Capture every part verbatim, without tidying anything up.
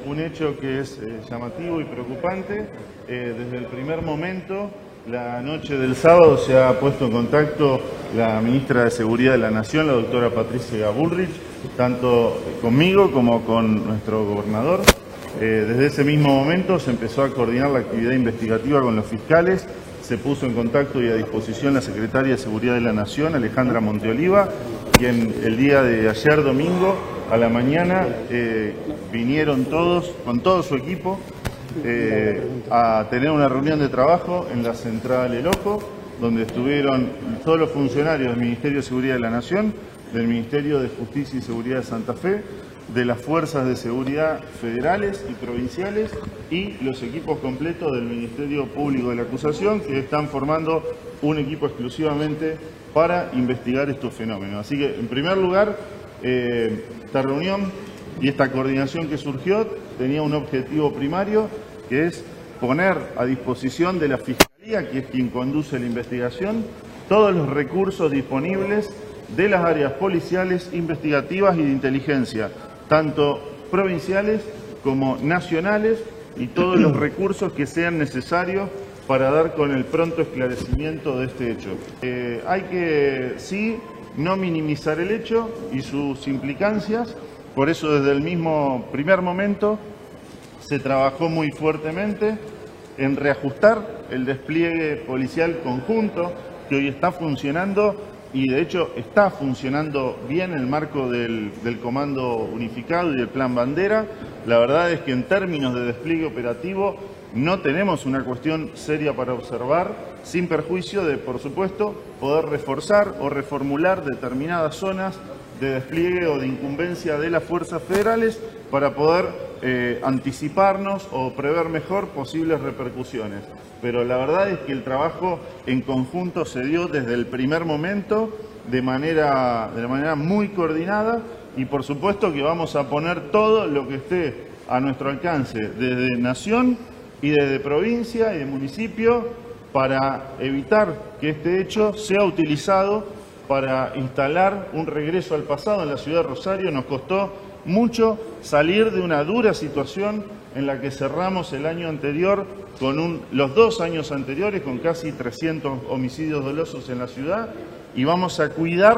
un hecho que es eh, llamativo y preocupante. Eh, desde el primer momento, la noche del sábado, se ha puesto en contacto la ministra de Seguridad de la Nación, la doctora Patricia Bullrich, tanto conmigo como con nuestro gobernador. Eh, desde ese mismo momento se empezó a coordinar la actividad investigativa con los fiscales, se puso en contacto y a disposición la secretaria de Seguridad de la Nación, Alejandra Monteoliva, quien el día de ayer domingo a la mañana eh, vinieron todos, con todo su equipo, eh, a tener una reunión de trabajo en la central El Ojo, donde estuvieron todos los funcionarios del Ministerio de Seguridad de la Nación, del Ministerio de Justicia y Seguridad de Santa Fe, de las fuerzas de seguridad federales y provinciales y los equipos completos del Ministerio Público de la Acusación, que están formando un equipo exclusivamente para investigar estos fenómenos. Así que, en primer lugar, eh, esta reunión y esta coordinación que surgió tenía un objetivo primario, que es poner a disposición de la Fiscalía, que es quien conduce la investigación, todos los recursos disponibles de las áreas policiales, investigativas y de inteligencia, tanto provinciales como nacionales, y todos los recursos que sean necesarios para dar con el pronto esclarecimiento de este hecho. Eh, hay que, sí, no minimizar el hecho y sus implicancias, por eso desde el mismo primer momento se trabajó muy fuertemente en reajustar el despliegue policial conjunto que hoy está funcionando, y de hecho está funcionando bien en el marco del, del Comando Unificado y del Plan Bandera. La verdad es que en términos de despliegue operativo no tenemos una cuestión seria para observar, sin perjuicio de, por supuesto, poder reforzar o reformular determinadas zonas de despliegue o de incumbencia de las fuerzas federales para poder eh, anticiparnos o prever mejor posibles repercusiones. Pero la verdad es que el trabajo en conjunto se dio desde el primer momento de manera, de manera muy coordinada, y por supuesto que vamos a poner todo lo que esté a nuestro alcance desde Nación y desde provincia y de municipio para evitar que este hecho sea utilizado para instalar un regreso al pasado en la ciudad de Rosario. Nos costó mucho salir de una dura situación en la que cerramos el año anterior, con un, los dos años anteriores, con casi trescientos homicidios dolosos en la ciudad, y vamos a cuidar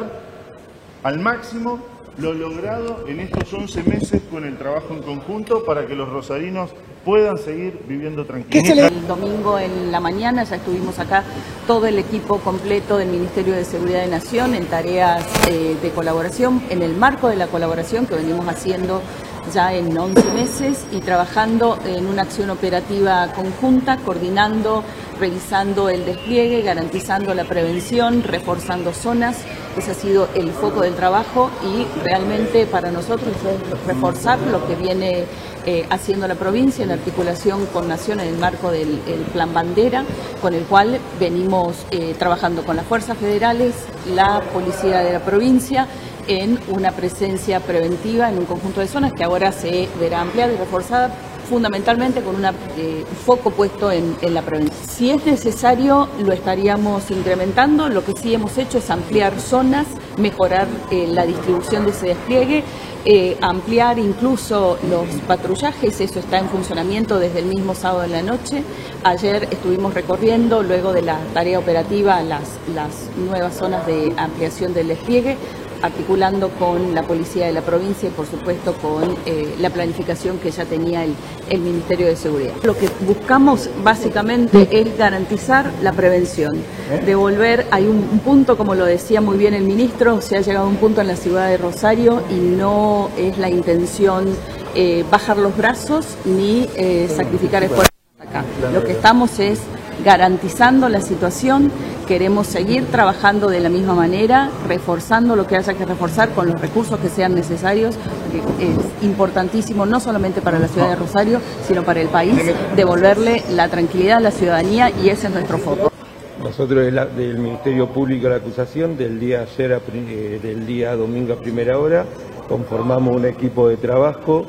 al máximo lo logrado en estos once meses con el trabajo en conjunto para que los rosarinos puedan seguir viviendo tranquilos. El domingo en la mañana ya estuvimos acá todo el equipo completo del Ministerio de Seguridad de Nación en tareas eh, de colaboración, en el marco de la colaboración que venimos haciendo ya en once meses y trabajando en una acción operativa conjunta, coordinando, revisando el despliegue, garantizando la prevención, reforzando zonas. Ese ha sido el foco del trabajo, y realmente para nosotros es reforzar lo que viene eh, haciendo la provincia en articulación con Nación en el marco del el Plan Bandera, con el cual venimos eh, trabajando con las fuerzas federales, la policía de la provincia, en una presencia preventiva en un conjunto de zonas que ahora se verá ampliada y reforzada, fundamentalmente con un eh, foco puesto en, en la prevención. Si es necesario, lo estaríamos incrementando. Lo que sí hemos hecho es ampliar zonas, mejorar eh, la distribución de ese despliegue, eh, ampliar incluso los patrullajes. Eso está en funcionamiento desde el mismo sábado en la noche. Ayer estuvimos recorriendo, luego de la tarea operativa, las, las nuevas zonas de ampliación del despliegue, articulando con la policía de la provincia y por supuesto con eh, la planificación que ya tenía el, el Ministerio de Seguridad. Lo que buscamos básicamente es garantizar la prevención, devolver, hay un, un punto, como lo decía muy bien el ministro, se ha llegado a un punto en la ciudad de Rosario y no es la intención eh, bajar los brazos ni eh, sacrificar esfuerzos acá. Lo que estamos es garantizando la situación. Queremos seguir trabajando de la misma manera, reforzando lo que haya que reforzar con los recursos que sean necesarios, que es importantísimo no solamente para la ciudad de Rosario, sino para el país, devolverle la tranquilidad a la ciudadanía, y ese es nuestro foco. Nosotros del Ministerio Público de la Acusación, del día ayer a, eh, del día domingo a primera hora, conformamos un equipo de trabajo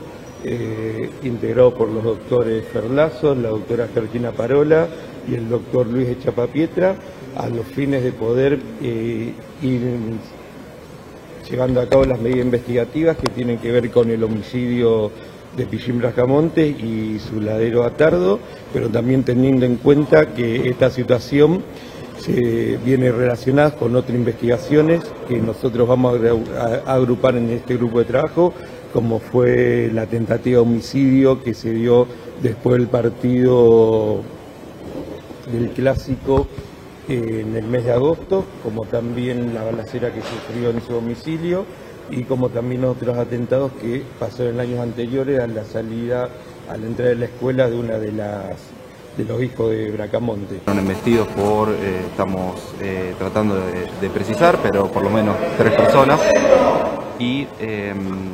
eh, integrado por los doctores Ferlazo, la doctora Georgina Parola y el doctor Luis Echapapietra, a los fines de poder eh, ir llevando a cabo las medidas investigativas que tienen que ver con el homicidio de Pillín Bracamonte y su ladero Atardo, pero también teniendo en cuenta que esta situación se viene relacionada con otras investigaciones que nosotros vamos a agrupar en este grupo de trabajo, como fue la tentativa de homicidio que se dio después del partido del Clásico en el mes de agosto, como también la balacera que sufrió en su domicilio y como también otros atentados que pasaron en años anteriores a la salida, a la entrada de la escuela de una de las de los hijos de Bracamonte. Fueron embestidos por, eh, estamos eh, tratando de, de precisar, pero por lo menos tres personas y eh,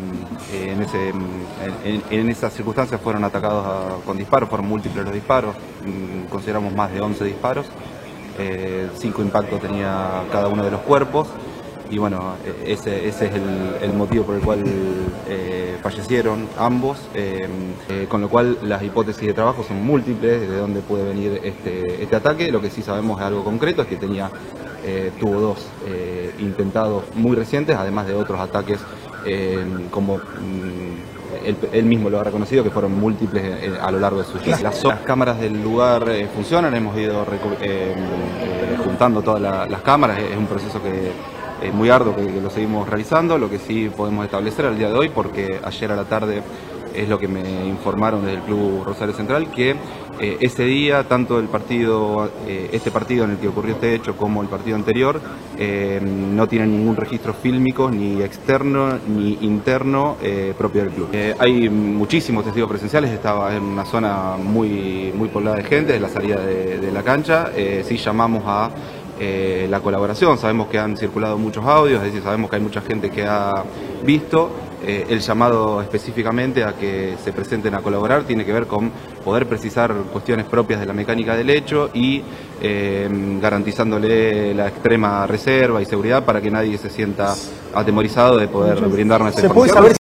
en, ese, en, en esas circunstancias fueron atacados a, con disparos, fueron múltiples los disparos, consideramos más de once disparos, eh, cinco impactos tenía cada uno de los cuerpos. Y bueno, ese, ese es el, el motivo por el cual eh, fallecieron ambos, eh, eh, con lo cual las hipótesis de trabajo son múltiples, de dónde puede venir este, este ataque. Lo que sí sabemos es algo concreto, es que tenía, eh, tuvo dos eh, intentados muy recientes, además de otros ataques eh, como mm, él, él mismo lo ha reconocido, que fueron múltiples eh, a lo largo de su vida. Las, las cámaras del lugar eh, funcionan, hemos ido eh, eh, juntando todas la, las cámaras, es un proceso que es muy arduo, que, que lo seguimos realizando. Lo que sí podemos establecer al día de hoy, porque ayer a la tarde es lo que me informaron desde el Club Rosario Central, que eh, ese día, tanto el partido, eh, este partido en el que ocurrió este hecho como el partido anterior, eh, no tienen ningún registro fílmico, ni externo ni interno eh, propio del club. Eh, hay muchísimos testigos presenciales, estaba en una zona muy, muy poblada de gente, de la salida de, de la cancha. Eh, sí llamamos a Eh, la colaboración, sabemos que han circulado muchos audios, es decir, sabemos que hay mucha gente que ha visto. Eh, el llamado específicamente a que se presenten a colaborar tiene que ver con poder precisar cuestiones propias de la mecánica del hecho y eh, garantizándole la extrema reserva y seguridad para que nadie se sienta atemorizado de poder brindarnos esta información.